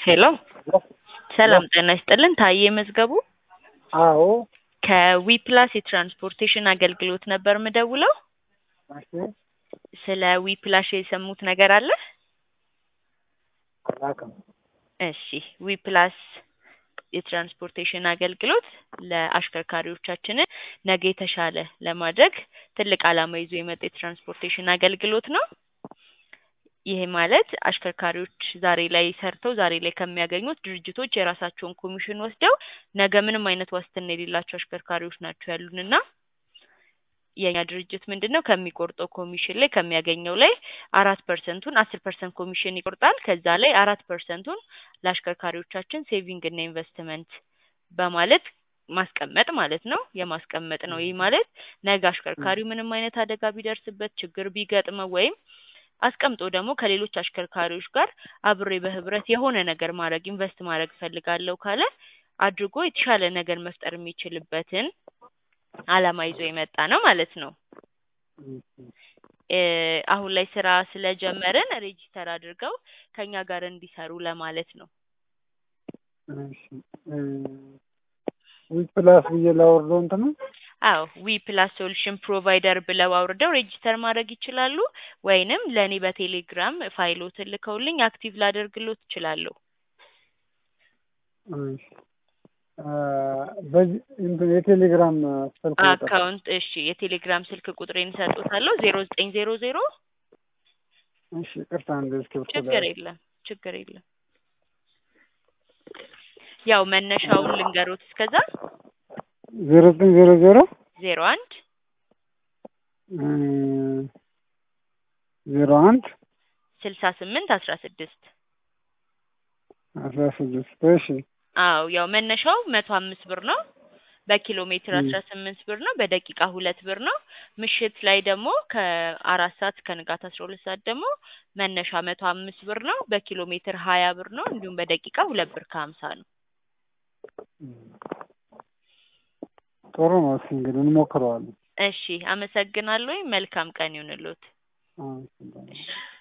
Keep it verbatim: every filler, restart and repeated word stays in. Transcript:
ሄሎ ሰላም ጤና ይስጥልን ታዬ መዝገቡ አዎ ከዊፕላስ የትራንስፖርቴሽን አገልግሎት ነበር ምደውለው እሺ ስለ ዊፕላስ የሰሙት ነገር አለ አላውቅም እሺ ዊፕላስ የትራንስፖርቴሽን አገልግሎት ለአሽከርካሪዎቻችን ነገ የተሻለ ለማድረግ ትልቅ ዓላማ ይዞ የመጣ የትራንስፖርቴሽን አገልግሎት ነው ይሄ ማለት አሽከርካሪዎች ዛሬ ላይ ሰርተው ዛሬ ላይ ከሚያገኙት ድርጅቶች የራሳቸውን ኮሚሽን ወስደው ነገ ምንም አይነት ዋስትና የሌላቸው አሽከርካሪዎች ናቸው ያሉንና የኛ ድርጅት ምንድነው ከሚቆርጠው ኮሚሽን ላይ ከሚያገኘው ላይ አራት ፐርሰንቱን አስር ፐርሰንት ኮሚሽን ይቆርጣል ከዛ ላይ አራት ፐርሰንቱን ለአሽከርካሪዎቻችን ሴቪንግ እና ኢንቨስትመንት በማለት ማስቀመጥ ማለት ነው የማስቀመጥ ነው ይሄ ማለት ነገ አሽከርካሪው ምንም አይነት አደጋ ቢደርስበት ችግር ቢገጥመው ወይም አስቀምጦ ደግሞ ከሌሎች አሽከርካሪዎች ጋር አብሬ በህብረት የሆነ ነገር ማድረግ ኢንቨስት ማድረግ ፈልጋለሁ ካለ አድርጎ የተሻለ ነገር መፍጠር የሚችልበትን ዓላማ ይዞ የመጣ ነው ማለት ነው እ አሁን ላይ ስራ ስለጀመርን ሬጂስተር አድርገው ከኛ ጋር እንዲሰሩ ለማለት ነው እሺ ዊፕላስ ይላወርደው እንት ነው አዎ ዊፕላስ ሶሉሽን ፕሮቫይደር ብለው አውርደው ሬጂስተር ማድረግ ይችላሉ ወይንም ለኔ በቴሌግራም ፋይሎትን ልከውልኝ አክቲቭ ላደርግሎት እችላለሁ እሺ በዚህ እንትን የቴሌግራም ስልክ አካውንት እሺ የቴሌግራም ስልክ ቁጥሬን እሰጥዎታለሁ ዜሮ ዘጠኝ ዜሮ ዜሮ እሺ ቅርታ አንዴ እስክሪብቶ ችግር የለም ችግር የለም ያው መነሻውን ልንገሮት እስከዛ ዜሮ ዘጠኝ ዜሮ ዜሮ ዜሮ አንድ ዜሮ አንድ ስልሳ ስምንት አስራ ስድስት አስራ ስድስት እሺ አዎ ያው መነሻው መቶ አምስት ብር ነው በኪሎ ሜትር አስራ ስምንት ብር ነው በደቂቃ ሁለት ብር ነው ምሽት ላይ ደግሞ ከአራት ሰዓት ከንጋት አስራ ሁለት ሰዓት ደግሞ መነሻ መቶ አምስት ብር ነው በኪሎ ሜትር ሀያ ብር ነው እንዲሁም በደቂቃ ሁለት ብር ከሀምሳ ነው ጥሩ ነው እሺ እንግዲህ እንሞክረዋለን እሺ አመሰግናለሁ መልካም ቀን ይሁንልዎት አዎ